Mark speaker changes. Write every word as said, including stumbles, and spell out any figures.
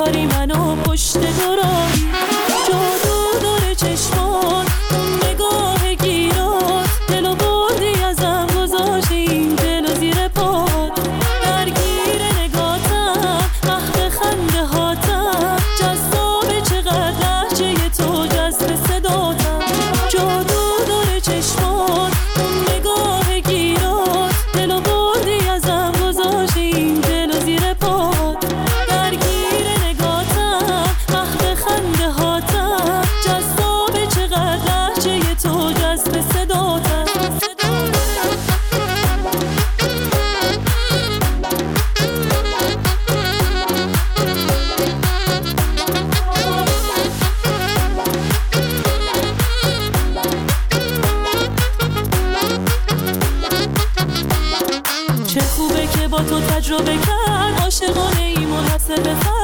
Speaker 1: کاری منو پشت دورایی. جادو داره چشمان اون نگاه گیرات، دلو بردی ازم گذاشتی این دلو زیر پات. درگیر نگاتم محو خنده هاتم، جذابه چقدر لحجه تو جذب صداتم. جادو داره چشمان اون نگاه گیرات، دلو بردی ازم گذاشتی این دلو زیر پات. درگیر نگاتم محو خنده هاتم، جذابه چقدر لحجه تو جذب صداتم. چه خوبه که با تو تجربه کرد، عاشقانه ای منحصر به فرد.